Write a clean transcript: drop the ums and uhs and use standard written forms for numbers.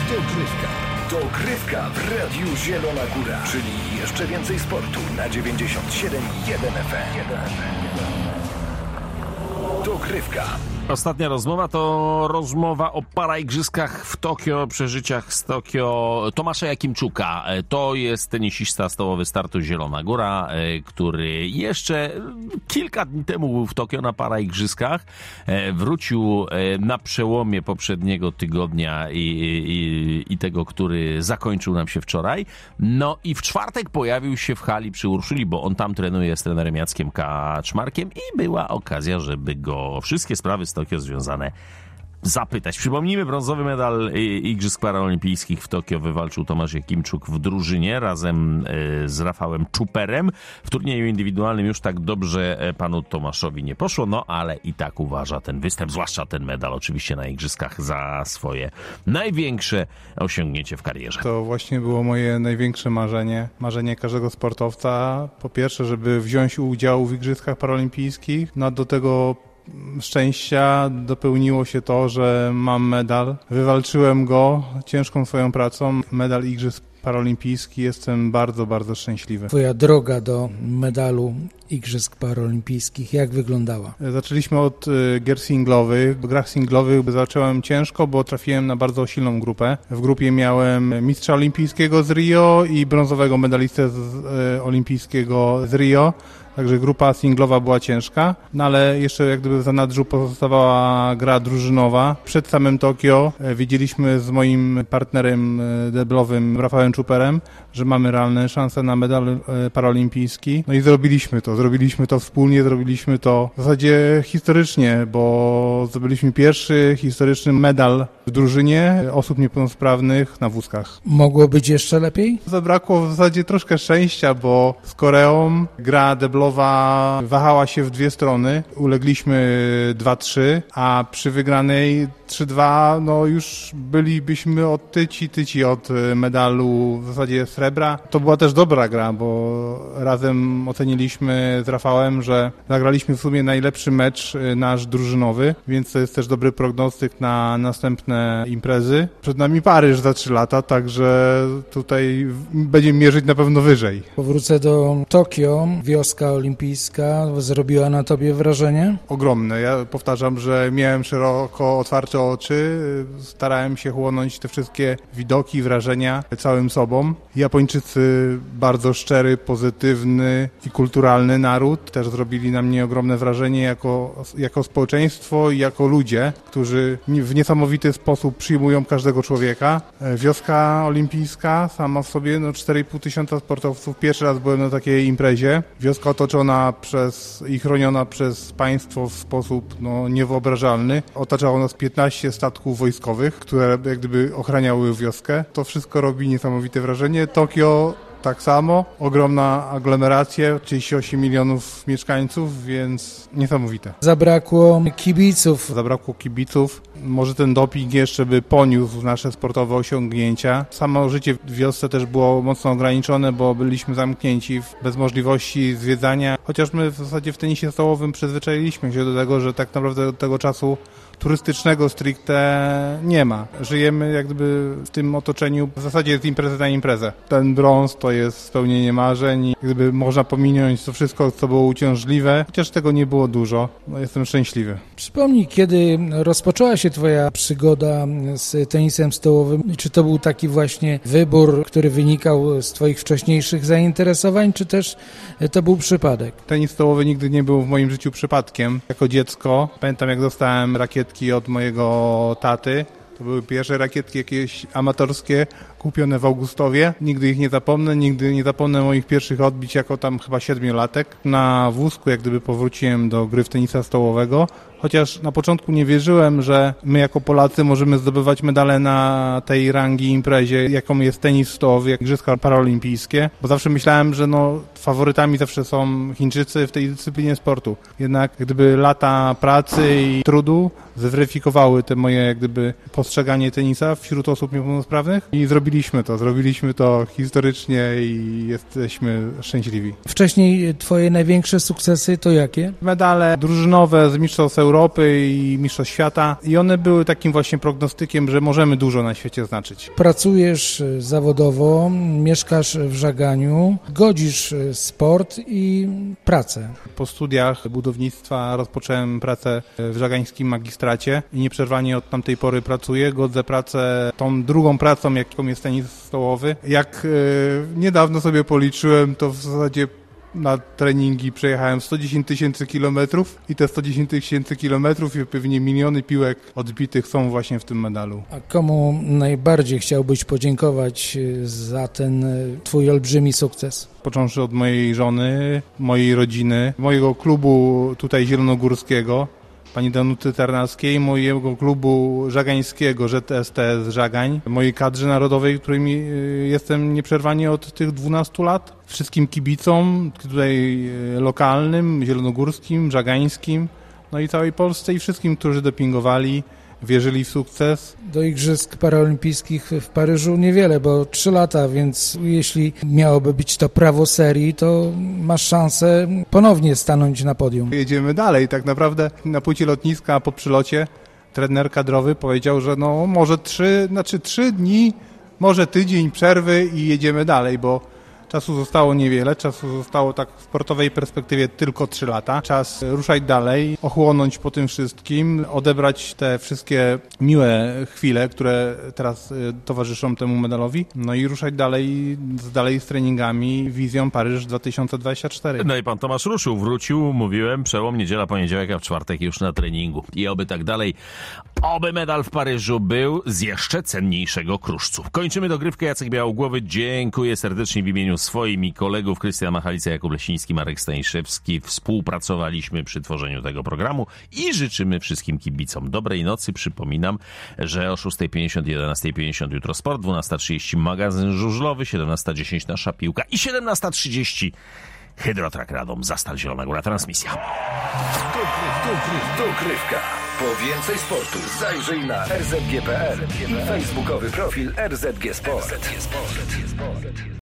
Dogrywka w Radiu Zielona Góra, czyli jeszcze więcej sportu na 97,1 FM. Dogrywka. Ostatnia rozmowa to rozmowa o paraigrzyskach w Tokio, przeżyciach z Tokio Tomasza Jakimczuka. To jest tenisista stołowy startu Zielona Góra, który jeszcze kilka dni temu był w Tokio na paraigrzyskach. Wrócił na przełomie poprzedniego tygodnia i tego, który zakończył nam się wczoraj. No i w czwartek pojawił się w hali przy Urszuli, bo on tam trenuje z trenerem Jackiem Kaczmarkiem i była okazja, żeby go o wszystkie sprawy z Tokio związane zapytać. Przypomnijmy, brązowy medal Igrzysk Paraolimpijskich w Tokio wywalczył Tomasz Jakimczuk w drużynie razem z Rafałem Czuperem. W turnieju indywidualnym już tak dobrze panu Tomaszowi nie poszło, no ale i tak uważa ten występ, zwłaszcza ten medal oczywiście na Igrzyskach, za swoje największe osiągnięcie w karierze. To właśnie było moje największe marzenie każdego sportowca. Po pierwsze, żeby wziąć udział w Igrzyskach Paraolimpijskich, no a do tego szczęścia dopełniło się to, że mam medal. Wywalczyłem go ciężką swoją pracą. Medal Igrzysk Paraolimpijskich. Jestem bardzo, bardzo szczęśliwy. Twoja droga do medalu Igrzysk Paraolimpijskich, jak wyglądała? Zaczęliśmy od gier singlowych. W grach singlowych zacząłem ciężko, bo trafiłem na bardzo silną grupę. W grupie miałem mistrza olimpijskiego z Rio i brązowego medalistę olimpijskiego z Rio. Także grupa singlowa była ciężka, no ale jeszcze jak gdyby w zanadrzu pozostawała gra drużynowa. Przed samym Tokio wiedzieliśmy z moim partnerem deblowym Rafałem Czuperem, że mamy realne szanse na medal paraolimpijski. No i zrobiliśmy to wspólnie, zrobiliśmy to w zasadzie historycznie, bo zdobyliśmy pierwszy historyczny medal w drużynie osób niepełnosprawnych na wózkach. Mogło być jeszcze lepiej? Zabrakło w zasadzie troszkę szczęścia, bo z Koreą gra deblowa wahała się w dwie strony. Ulegliśmy 2-3, a przy wygranej 3-2 no już bylibyśmy tyci od medalu w zasadzie srebra. To była też dobra gra, bo razem oceniliśmy z Rafałem, że zagraliśmy w sumie najlepszy mecz nasz drużynowy, więc to jest też dobry prognostyk na następne imprezy. Przed nami Paryż za 3 lata, także tutaj będziemy mierzyć na pewno wyżej. Powrócę do Tokio. Wioska olimpijska zrobiła na tobie wrażenie? Ogromne. Ja powtarzam, że miałem szeroko otwarte oczy, starałem się chłonąć te wszystkie widoki, wrażenia całym sobą. Japończycy bardzo szczery, pozytywny i kulturalny naród. Też zrobili na mnie ogromne wrażenie jako społeczeństwo i jako ludzie, którzy w niesamowity sposób przyjmują każdego człowieka. Wioska olimpijska sama w sobie, 4,5 tysiąca sportowców. Pierwszy raz byłem na takiej imprezie. Wioska otoczona i chroniona przez państwo w sposób niewyobrażalny. Otaczało nas 15 statków wojskowych, które jak gdyby ochraniały wioskę. To wszystko robi niesamowite wrażenie. Tokio tak samo, ogromna aglomeracja, 38 milionów mieszkańców, więc niesamowite. Zabrakło kibiców. Może ten doping jeszcze by poniósł nasze sportowe osiągnięcia. Samo życie w wiosce też było mocno ograniczone, bo byliśmy zamknięci bez możliwości zwiedzania. Chociaż my w zasadzie w tenisie stołowym przyzwyczailiśmy się do tego, że tak naprawdę od tego czasu turystycznego stricte nie ma. Żyjemy jak gdyby w tym otoczeniu, w zasadzie z imprezy na imprezę. Ten brąz to jest spełnienie marzeń. Gdyby można pominąć to wszystko, co było uciążliwe, chociaż tego nie było dużo, jestem szczęśliwy. Przypomnij, kiedy rozpoczęła się twoja przygoda z tenisem stołowym, czy to był taki właśnie wybór, który wynikał z twoich wcześniejszych zainteresowań, czy też to był przypadek? Tenis stołowy nigdy nie był w moim życiu przypadkiem. Jako dziecko pamiętam, jak dostałem rakietki od mojego taty. To były pierwsze rakietki jakieś amatorskie, kupione w Augustowie. Nigdy ich nie zapomnę, nigdy nie zapomnę moich pierwszych odbić jako tam chyba 7-latek. Na wózku jak gdyby powróciłem do gry w tenisa stołowego, chociaż na początku nie wierzyłem, że my jako Polacy możemy zdobywać medale na tej rangi imprezie, jaką jest tenis stołowy, jak Igrzyska Paraolimpijskie, bo zawsze myślałem, że faworytami zawsze są Chińczycy w tej dyscyplinie sportu. Jednak gdyby lata pracy i trudu zweryfikowały te moje jak gdyby postrzeganie tenisa wśród osób niepełnosprawnych i zrobiłem zrobiliśmy to historycznie i jesteśmy szczęśliwi. Wcześniej twoje największe sukcesy to jakie? Medale drużynowe z Mistrzostw Europy i Mistrzostw Świata i one były takim właśnie prognostykiem, że możemy dużo na świecie znaczyć. Pracujesz zawodowo, mieszkasz w Żaganiu, godzisz sport i pracę. Po studiach budownictwa rozpocząłem pracę w żagańskim magistracie i nieprzerwanie od tamtej pory pracuję. Godzę pracę tą drugą pracą, jaką jest tenis stołowy. Jak niedawno sobie policzyłem, to w zasadzie na treningi przejechałem 110 000 kilometrów i te 110 000 kilometrów i pewnie miliony piłek odbitych są właśnie w tym medalu. A komu najbardziej chciałbyś podziękować za ten twój olbrzymi sukces? Począwszy od mojej żony, mojej rodziny, mojego klubu tutaj zielonogórskiego, pani Danuty Tarnackiej, mojego klubu żagańskiego, ZSTS Żagań, mojej kadrze narodowej, którymi jestem nieprzerwanie od tych 12 lat. Wszystkim kibicom tutaj lokalnym, zielonogórskim, żagańskim, no i całej Polsce i wszystkim, którzy dopingowali, wierzyli w sukces. Do Igrzysk Paraolimpijskich w Paryżu niewiele, bo 3 lata, więc jeśli miałoby być to prawo serii, to masz szansę ponownie stanąć na podium. Jedziemy dalej. Tak naprawdę na płycie lotniska po przylocie trener kadrowy powiedział, że no może 3 dni, może tydzień przerwy i jedziemy dalej, bo czasu zostało niewiele, czasu zostało tak w sportowej perspektywie tylko 3 lata. Czas ruszać dalej, ochłonąć po tym wszystkim, odebrać te wszystkie miłe chwile, które teraz towarzyszą temu medalowi, no i ruszać dalej z treningami, wizją Paryż 2024. No i pan Tomasz ruszył, wrócił, mówiłem, przełom niedziela, poniedziałek, a w czwartek już na treningu. I oby tak dalej, oby medal w Paryżu był z jeszcze cenniejszego kruszcu. Kończymy dogrywkę. Jacek Białogłowy, dziękuję serdecznie w imieniu swoim i kolegów Krystian Machalica, Jakub Lesiński, Marek Staniszewski. Współpracowaliśmy przy tworzeniu tego programu i życzymy wszystkim kibicom dobrej nocy. Przypominam, że o 6:50, 11:50 jutro sport, 12:30 magazyn żużlowy, 17:10 nasza piłka i 17:30 Hydrotrak Radom, Zastal Zielona Góra, transmisja. Dogrywka. Po więcej sportu zajrzyj na rzg.pl i facebookowy profil RZG Sport.